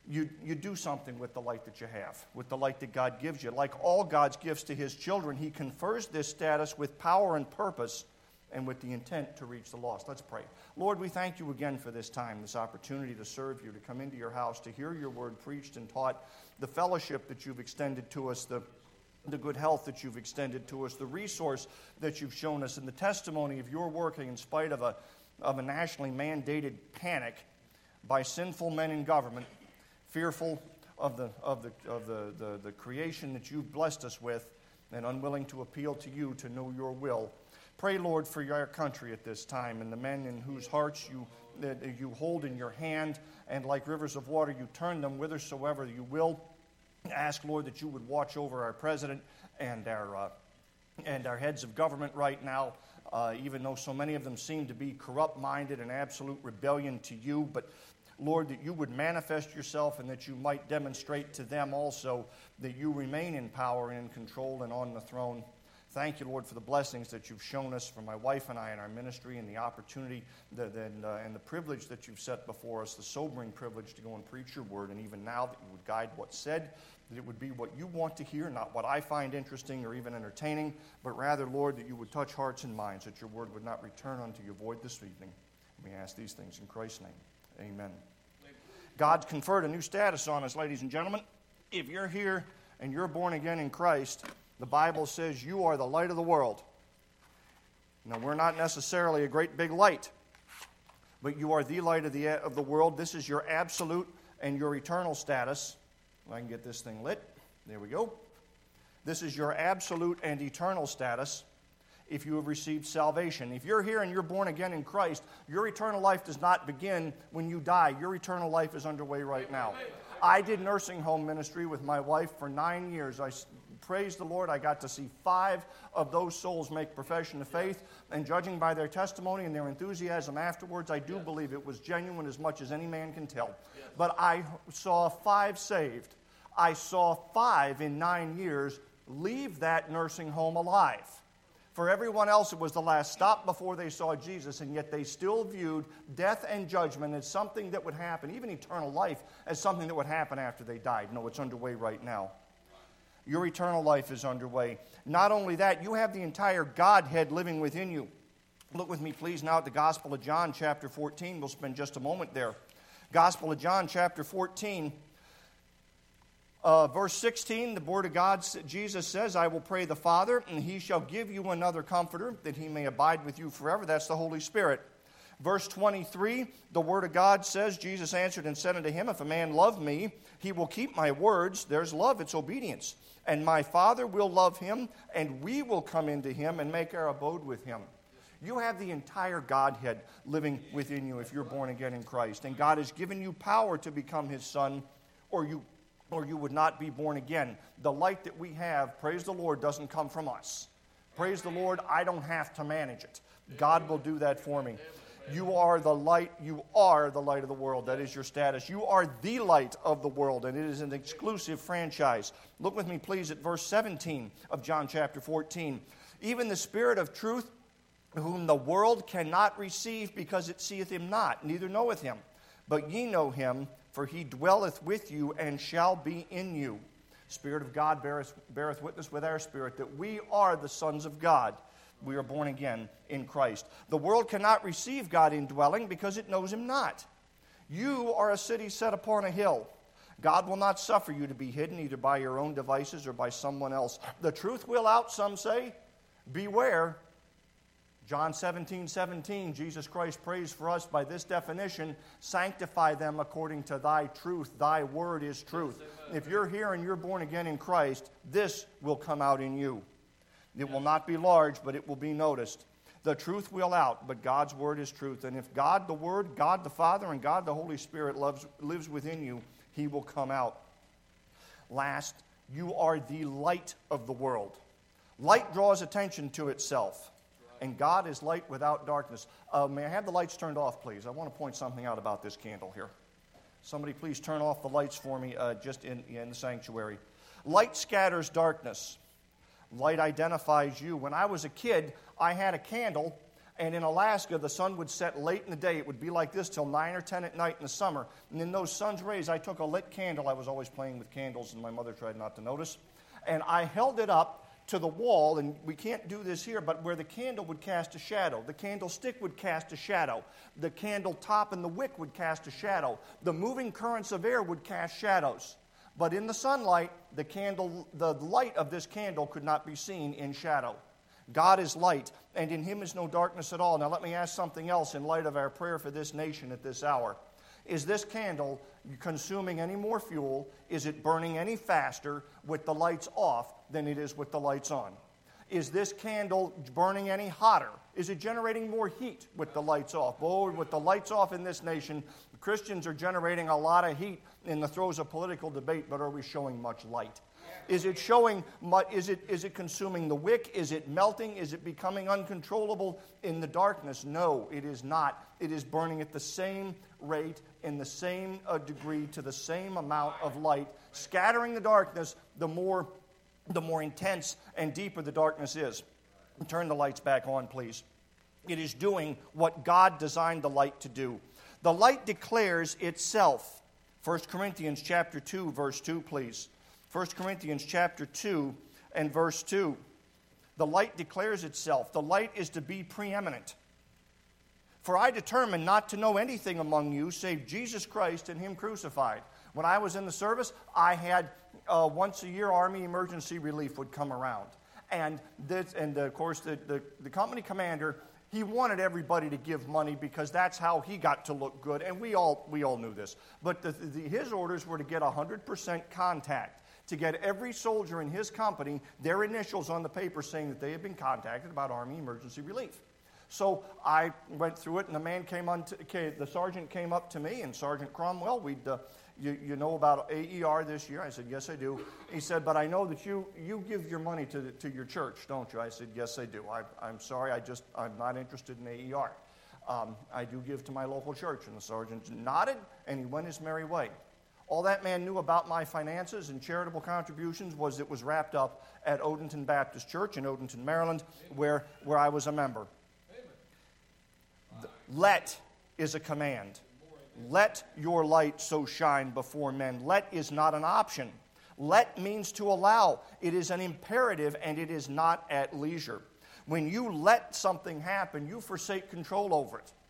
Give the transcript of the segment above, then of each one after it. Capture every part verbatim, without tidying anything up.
you, you do something with the light that you have, with the light that God gives you. Like all God's gifts to his children, he confers this status with power and purpose and with the intent to reach the lost. Let's pray. Lord, we thank you again for this time, this opportunity to serve you, to come into your house, to hear your word preached and taught, the fellowship that you've extended to us, the, the good health that you've extended to us, the resource that you've shown us, and the testimony of your working in spite of a, of a nationally mandated panic by sinful men in government, fearful of the, of the, of the, the, the creation that you've blessed us with, and unwilling to appeal to you to know your will. Pray, Lord, for your country at this time and the men in whose hearts you, that you hold in your hand, and like rivers of water you turn them whithersoever you will. Ask, Lord, that you would watch over our president and our, uh, and our heads of government right now, uh, even though so many of them seem to be corrupt-minded and absolute rebellion to you. But Lord, that you would manifest yourself and that you might demonstrate to them also that you remain in power and in control and on the throne. Thank you, Lord, for the blessings that you've shown us, for my wife and I in our ministry, and the opportunity that, and, uh, and the privilege that you've set before us, the sobering privilege to go and preach your word, and even now that you would guide what's said, that it would be what you want to hear, not what I find interesting or even entertaining, but rather, Lord, that you would touch hearts and minds, that your word would not return unto you void this evening. We ask these things in Christ's name. Amen. God's conferred a new status on us, ladies and gentlemen. If you're here and you're born again in Christ, the Bible says you are the light of the world. Now, we're not necessarily a great big light, but you are the light of the, of the world. This is your absolute and your eternal status. If I can get this thing lit. There we go. This is your absolute and eternal status if you have received salvation. If you're here and you're born again in Christ, your eternal life does not begin when you die. Your eternal life is underway right now. I did nursing home ministry with my wife for nine years. I praise the Lord, I got to see five of those souls make profession of faith, and judging by their testimony and their enthusiasm afterwards, I do yes. believe it was genuine as much as any man can tell. Yes. But I saw five saved. I saw five in nine years leave that nursing home alive. For everyone else, it was the last stop before they saw Jesus, and yet they still viewed death and judgment as something that would happen, even eternal life, as something that would happen after they died. No, it's underway right now. Your eternal life is underway. Not only that, you have the entire Godhead living within you. Look with me, please, now at the Gospel of John, chapter fourteen. We'll spend just a moment there. Gospel of John, chapter fourteen, uh, verse sixteen, the Word of God, Jesus says, I will pray the Father, and he shall give you another comforter, that he may abide with you forever. That's the Holy Spirit. Verse twenty-three, the Word of God says, Jesus answered and said unto him, if a man love me, he will keep my words. There's love, it's obedience. And my Father will love him, and we will come into him and make our abode with him. You have the entire Godhead living within you if you're born again in Christ. And God has given you power to become his son, or you, or you would not be born again. The light that we have, praise the Lord, doesn't come from us. Praise the Lord, I don't have to manage it. God will do that for me. You are the light, you are the light of the world. That is your status. You are the light of the world, and it is an exclusive franchise. Look with me, please, at verse seventeen of John chapter fourteen. Even the Spirit of truth, whom the world cannot receive, because it seeth him not, neither knoweth him. But ye know him, for he dwelleth with you and shall be in you. Spirit of God beareth, beareth witness with our spirit that we are the sons of God. We are born again in Christ. The world cannot receive God indwelling because it knows him not. You are a city set upon a hill. God will not suffer you to be hidden either by your own devices or by someone else. The truth will out, some say. Beware. John seventeen seventeen, Jesus Christ prays for us by this definition, sanctify them according to thy truth. Thy word is truth. If you're here and you're born again in Christ, this will come out in you. It will not be large, but it will be noticed. The truth will out, but God's word is truth. And if God the Word, God the Father, and God the Holy Spirit loves, lives within you, he will come out. Last, you are the light of the world. Light draws attention to itself, and God is light without darkness. Uh, may I have the lights turned off, please? I want to point something out about this candle here. Somebody please turn off the lights for me uh, just in, in the sanctuary. Light scatters darkness. Light identifies you. When I was a kid, I had a candle, And in Alaska, the sun would set late in the day. It would be like this till nine or ten at night in the summer. And in those sun's rays, I took a lit candle. I was always playing with candles, and my mother tried not to notice. And I held it up to the wall, and we can't do this here, but where the candle would cast a shadow. The candlestick would cast a shadow. The candle top and the wick would cast a shadow. The moving currents of air would cast shadows. But in the sunlight, the candle, the light of this candle could not be seen in shadow. God is light, and in him is no darkness at all. Now let me ask something else in light of our prayer for this nation at this hour. Is this candle consuming any more fuel? Is it burning any faster with the lights off than it is with the lights on? Is this candle burning any hotter? Is it generating more heat with the lights off? Oh, with the lights off in this nation, Christians are generating a lot of heat in the throes of political debate, but are we showing much light? Is it showing, is it, is it consuming the wick? Is it melting? Is it becoming uncontrollable in the darkness? No, it is not. It is burning at the same rate, in the same uh, degree, to the same amount of light, scattering the darkness the more, the more intense and deeper the darkness is. Turn the lights back on, please. It is doing what God designed the light to do. The light declares itself. First Corinthians chapter two, verse two, please. First Corinthians chapter two and verse two. The light declares itself. The light is to be preeminent. For I determined not to know anything among you save Jesus Christ and him crucified. When I was in the service, I had uh, once a year Army emergency relief would come around. And, this, and of course, the, the, the company commander, he wanted everybody to give money because that's how he got to look good. And we all, we all knew this. But the, the, his orders were to get one hundred percent contact. To get every soldier in his company their initials on the paper saying that they had been contacted about Army emergency relief. So I went through it, and the man came on. To, okay, the sergeant came up to me, and Sergeant Cromwell, we'd, uh, you, you know about A E R this year? I said, yes, I do. He said, but I know that you you give your money to the, to your church, don't you? I said, yes, I do. I, I'm sorry, I just I'm not interested in A E R. Um, I do give to my local church. And the sergeant nodded, and he went his merry way. All that man knew about my finances and charitable contributions was it was wrapped up at Odenton Baptist Church in Odenton, Maryland, where, where I was a member. Let is a command. Let your light so shine before men. Let is not an option. Let means to allow. It is an imperative, and it is not at leisure. When you let something happen, you forsake control over it.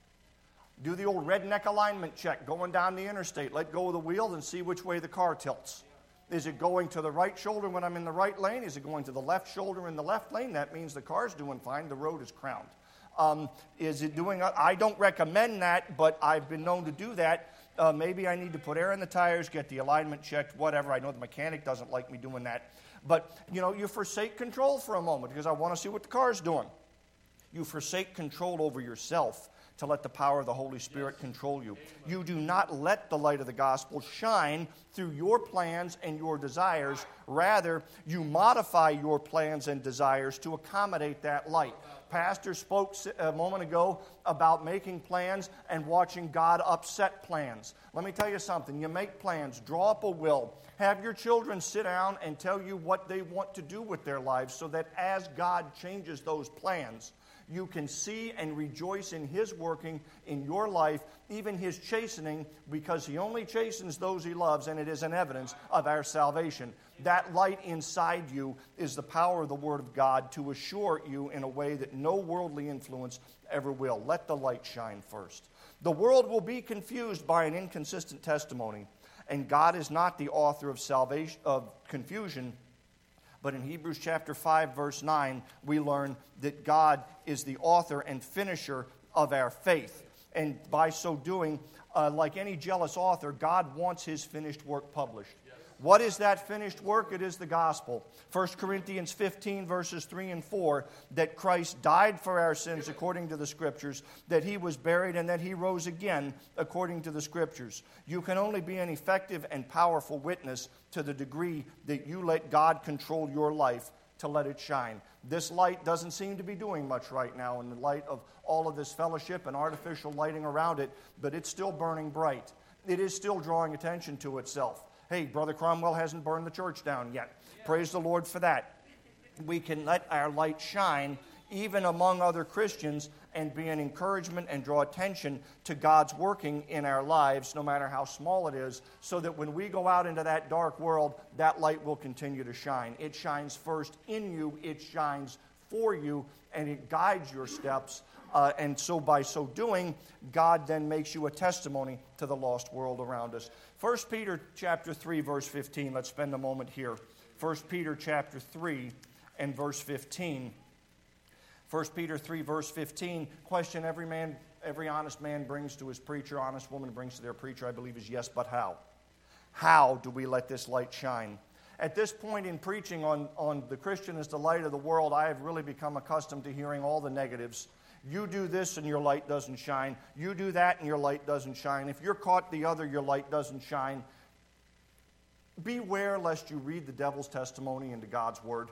Do the old redneck alignment check going down the interstate. Let go of the wheel and see which way the car tilts. Is it going to the right shoulder when I'm in the right lane? Is it going to the left shoulder in the left lane? That means the car's doing fine. The road is crowned. Um, is it doing? I don't recommend that, but I've been known to do that. Uh, maybe I need to put air in the tires, get the alignment checked, whatever. I know the mechanic doesn't like me doing that. But, you know, you forsake control for a moment because I want to see what the car's doing. You forsake control over yourself to let the power of the Holy Spirit control you. You do not let the light of the gospel shine through your plans and your desires. Rather, you modify your plans and desires to accommodate that light. Pastor spoke a moment ago about making plans and watching God upset plans. Let me tell you something. You make plans, draw up a will, have your children sit down and tell you what they want to do with their lives so that as God changes those plans, you can see and rejoice in His working in your life, even His chastening, because He only chastens those He loves, and it is an evidence of our salvation. That light inside you is the power of the Word of God to assure you in a way that no worldly influence ever will. Let the light shine first. The world will be confused by an inconsistent testimony, and God is not the author of salvation of confusion. But in Hebrews chapter five, verse nine, we learn that God is the author and finisher of our faith. And by so doing, uh, like any jealous author, God wants His finished work published. Yes. What is that finished work? It is the gospel. First Corinthians fifteen, verses three and four, that Christ died for our sins according to the Scriptures, that He was buried, and that He rose again according to the Scriptures. You can only be an effective and powerful witness to the degree that you let God control your life to let it shine. This light doesn't seem to be doing much right now in the light of all of this fellowship and artificial lighting around it, but it's still burning bright. It is still drawing attention to itself. Hey, Brother Cromwell hasn't burned the church down yet. Praise the Lord for that. We can let our light shine even among other Christians, and be an encouragement and draw attention to God's working in our lives, no matter how small it is, so that when we go out into that dark world, that light will continue to shine. It shines first in you, it shines for you, and it guides your steps. Uh, and so by so doing, God then makes you a testimony to the lost world around us. First Peter chapter three, verse fifteen. Let's spend a moment here. First Peter chapter three and verse fifteen. First Peter three, verse fifteen. Question every man, every honest man brings to his preacher, honest woman brings to their preacher, I believe, is yes, but how? How do we let this light shine? At this point in preaching on, on the Christian as the light of the world, I have really become accustomed to hearing all the negatives. You do this and your light doesn't shine. You do that and your light doesn't shine. If you're caught the other, your light doesn't shine. Beware lest you read the devil's testimony into God's word.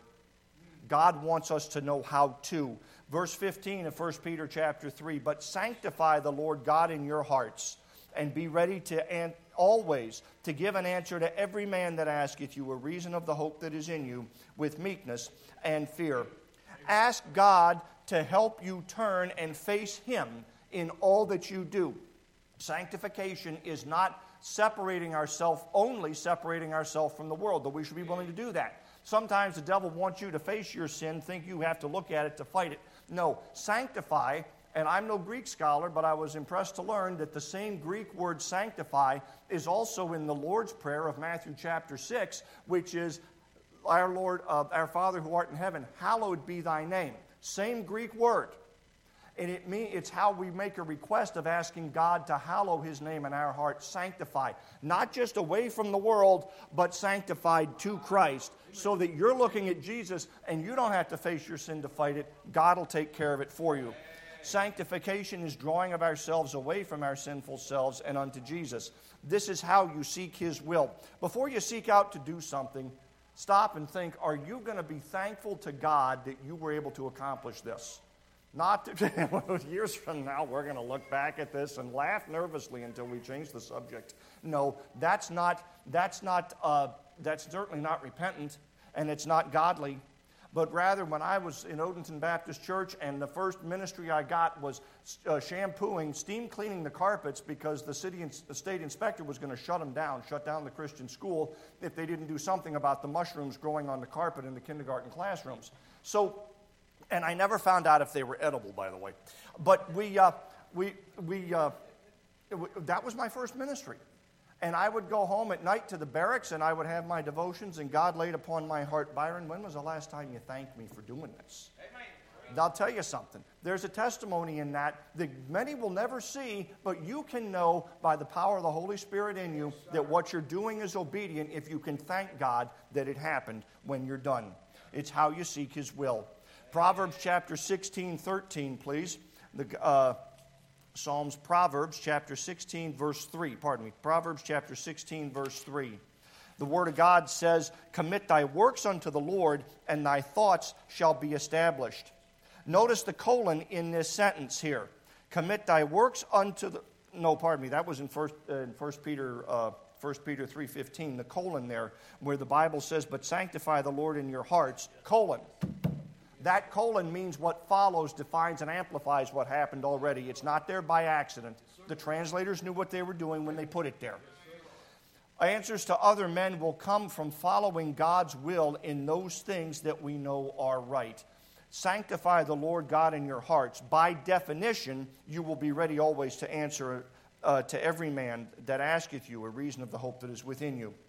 God wants us to know how to. Verse fifteen of First Peter chapter three, but sanctify the Lord God in your hearts, and be ready to an- always to give an answer to every man that asketh you a reason of the hope that is in you, with meekness and fear. Ask God to help you turn and face Him in all that you do. Sanctification is not separating ourselves, only separating ourselves from the world, though we should be willing to do that. Sometimes the devil wants you to face your sin, think you have to look at it to fight it. No, sanctify, and I'm no Greek scholar, but I was impressed to learn that the same Greek word sanctify is also in the Lord's Prayer of Matthew chapter six, which is, our Lord, uh, our Father who art in heaven, hallowed be thy name. Same Greek word. And it mean, it's how we make a request of asking God to hallow His name in our heart, sanctify. Not just away from the world, but sanctified to Christ, so that you're looking at Jesus and you don't have to face your sin to fight it. God will take care of it for you. Sanctification is drawing of ourselves away from our sinful selves and unto Jesus. This is how you seek His will. Before you seek out to do something, stop and think, are you going to be thankful to God that you were able to accomplish this? Not to, years from now, we're going to look back at this and laugh nervously until we change the subject. No, that's not, that's not, uh, that's certainly not repentant, and it's not godly. But rather, when I was in Odenton Baptist Church, and the first ministry I got was uh, shampooing, steam cleaning the carpets, because the city and the state inspector was going to shut them down, shut down the Christian school, if they didn't do something about the mushrooms growing on the carpet in the kindergarten classrooms. So, and I never found out if they were edible, by the way. But we, uh, we, we, uh, w- that was my first ministry. And I would go home at night to the barracks, and I would have my devotions, and God laid upon my heart, Byron, when was the last time you thanked me for doing this? And I'll tell you something. There's a testimony in that that many will never see, but you can know by the power of the Holy Spirit in you that what you're doing is obedient if you can thank God that it happened when you're done. It's how you seek His will. Proverbs chapter sixteen, thirteen, please. The uh, Psalms, Proverbs chapter sixteen, verse three. Pardon me. Proverbs chapter sixteen, verse three. The Word of God says, commit thy works unto the Lord, and thy thoughts shall be established. Notice the colon in this sentence here. Commit thy works unto the... No, pardon me. That was in First, uh, in First Peter... Uh, First Peter three fifteen, the colon there, where the Bible says, but sanctify the Lord in your hearts, colon. That colon means what follows, defines, and amplifies what happened already. It's not there by accident. The translators knew what they were doing when they put it there. Answers to other men will come from following God's will in those things that we know are right. Sanctify the Lord God in your hearts. By definition, you will be ready always to answer uh, to every man that asketh you a reason of the hope that is within you.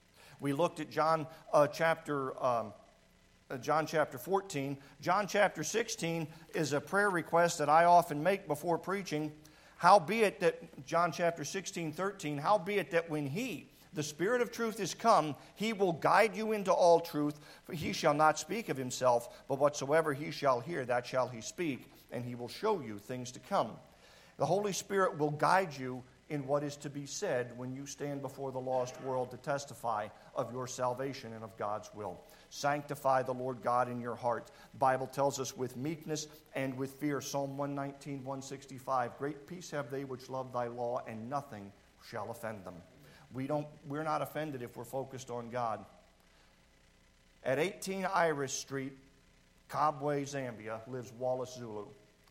We looked at John uh, chapter... Um, Uh, John chapter fourteen. John chapter sixteen is a prayer request that I often make before preaching. Howbeit that, John chapter sixteen, thirteen, howbeit that when He, the Spirit of truth, is come, He will guide you into all truth, for He shall not speak of Himself, but whatsoever He shall hear, that shall He speak, and He will show you things to come. The Holy Spirit will guide you in what is to be said when you stand before the lost world to testify of your salvation and of God's will. Sanctify the Lord God in your heart. The Bible tells us with meekness and with fear. Psalm one nineteen, one sixty-five. Great peace have they which love thy law, and nothing shall offend them. We don't, we're not offended if we're focused on God. At eighteen Iris Street Kabwe, Zambia, lives Wallace Zulu.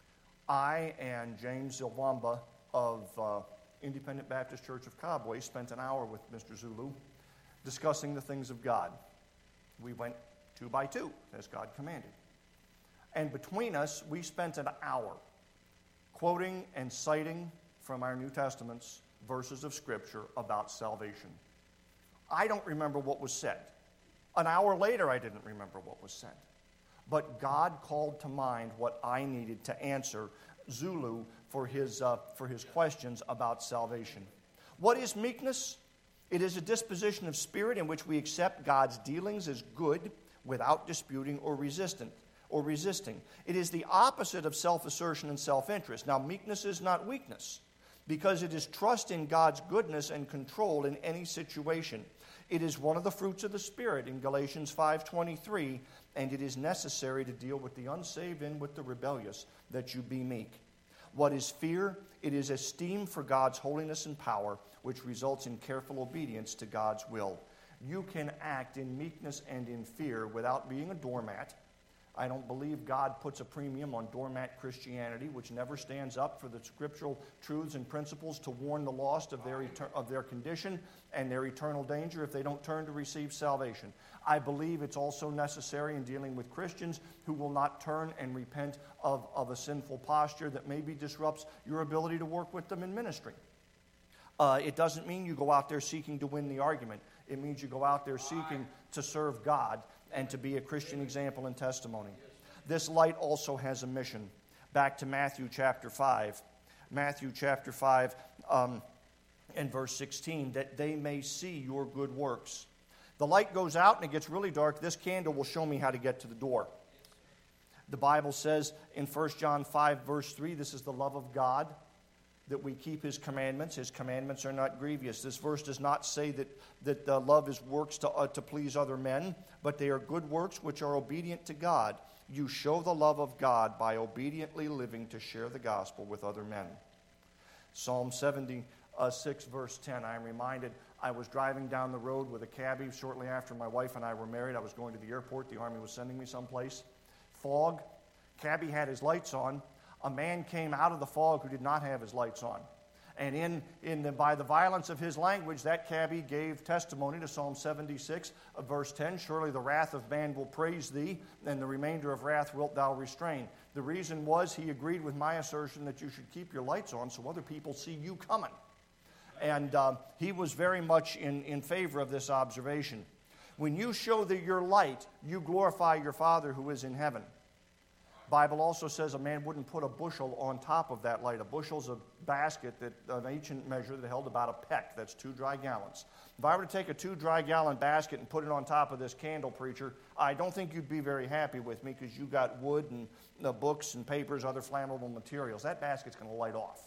I and James Zilwamba of uh, Independent Baptist Church of Kabwe spent an hour with Mister Zulu discussing the things of God. We went two by two, as God commanded. And between us, we spent an hour quoting and citing from our New Testaments verses of Scripture about salvation. I don't remember what was said. An hour later, I didn't remember what was said. But God called to mind what I needed to answer Zulu for his, uh, for his questions about salvation. What is meekness? It is a disposition of spirit in which we accept God's dealings as good without disputing or resistant or resisting. It is the opposite of self-assertion and self-interest. Now, meekness is not weakness, because it is trust in God's goodness and control in any situation. It is one of the fruits of the Spirit in Galatians five twenty-three, and it is necessary to deal with the unsaved and with the rebellious, that you be meek. What is fear? It is esteem for God's holiness and power, which results in careful obedience to God's will. You can act in meekness and in fear without being a doormat. I don't believe God puts a premium on doormat Christianity, which never stands up for the scriptural truths and principles to warn the lost of their, eter- of their condition and their eternal danger if they don't turn to receive salvation. I believe it's also necessary in dealing with Christians who will not turn and repent of, of a sinful posture that maybe disrupts your ability to work with them in ministry. Uh, it doesn't mean you go out there seeking to win the argument. It means you go out there seeking to serve God and to be a Christian example and testimony. This light also has a mission. Back to Matthew chapter five. Matthew chapter five um, and verse sixteen, that they may see your good works. The light goes out and it gets really dark. This candle will show me how to get to the door. The Bible says in First John five verse three, this is the love of God, that we keep His commandments. His commandments are not grievous. This verse does not say that, that uh, love is works to, uh, to please other men, but they are good works which are obedient to God. You show the love of God by obediently living to share the gospel with other men. Psalm seventy-six verse ten, I am reminded I was driving down the road with a cabbie shortly after my wife and I were married. I was going to the airport. The Army was sending me someplace. Fog. Cabbie had his lights on. A man came out of the fog who did not have his lights on. And in, in the, by the violence of his language, that cabbie gave testimony to Psalm seventy-six, uh, verse ten, surely the wrath of man will praise thee, and the remainder of wrath wilt thou restrain. The reason was he agreed with my assertion that you should keep your lights on so other people see you coming. And uh, he was very much in, in favor of this observation. When you show that your light, you glorify your Father who is in heaven. Bible also says a man wouldn't put a bushel on top of that light. A bushel's a basket, that an ancient measure that held about a peck. That's two dry gallons. If I were to take a two dry gallon basket and put it on top of this candle, preacher, I don't think you'd be very happy with me, because you got wood and uh, books and papers, other flammable materials. That basket's going to light off.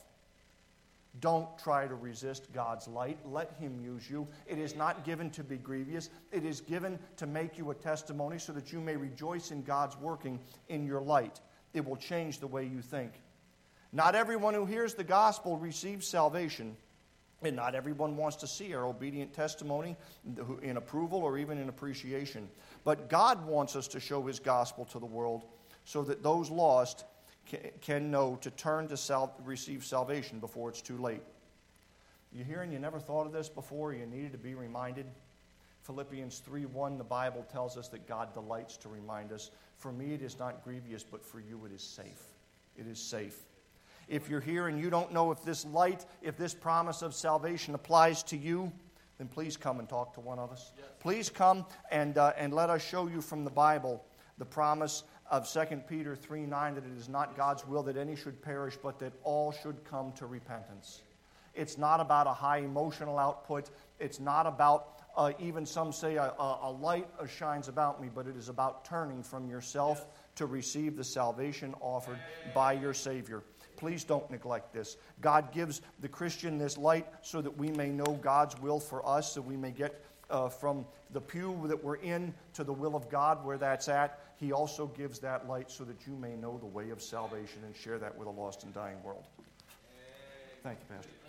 Don't try to resist God's light. Let Him use you. It is not given to be grievous. It is given to make you a testimony so that you may rejoice in God's working in your light. It will change the way you think. Not everyone who hears the gospel receives salvation, and not everyone wants to see our obedient testimony in approval or even in appreciation. But God wants us to show His gospel to the world so that those lost can know to turn to sal- receive salvation before it's too late. You hear and you never thought of this before, you needed to be reminded. Philippians three one, the Bible tells us that God delights to remind us, for me it is not grievous, but for you it is safe. It is safe. If you're here and you don't know if this light, if this promise of salvation applies to you, then please come and talk to one of us. Yes. Please come and, uh, and let us show you from the Bible the promise of Second Peter three nine, that it is not God's will that any should perish, but that all should come to repentance. It's not about a high emotional output. It's not about, uh, even some say, a, a light shines about me, but it is about turning from yourself yes. to receive the salvation offered by your Savior. Please don't neglect this. God gives the Christian this light so that we may know God's will for us, so we may get uh, from the pew that we're in to the will of God where that's at. He also gives that light so that you may know the way of salvation and share that with a lost and dying world. Thank you, Pastor.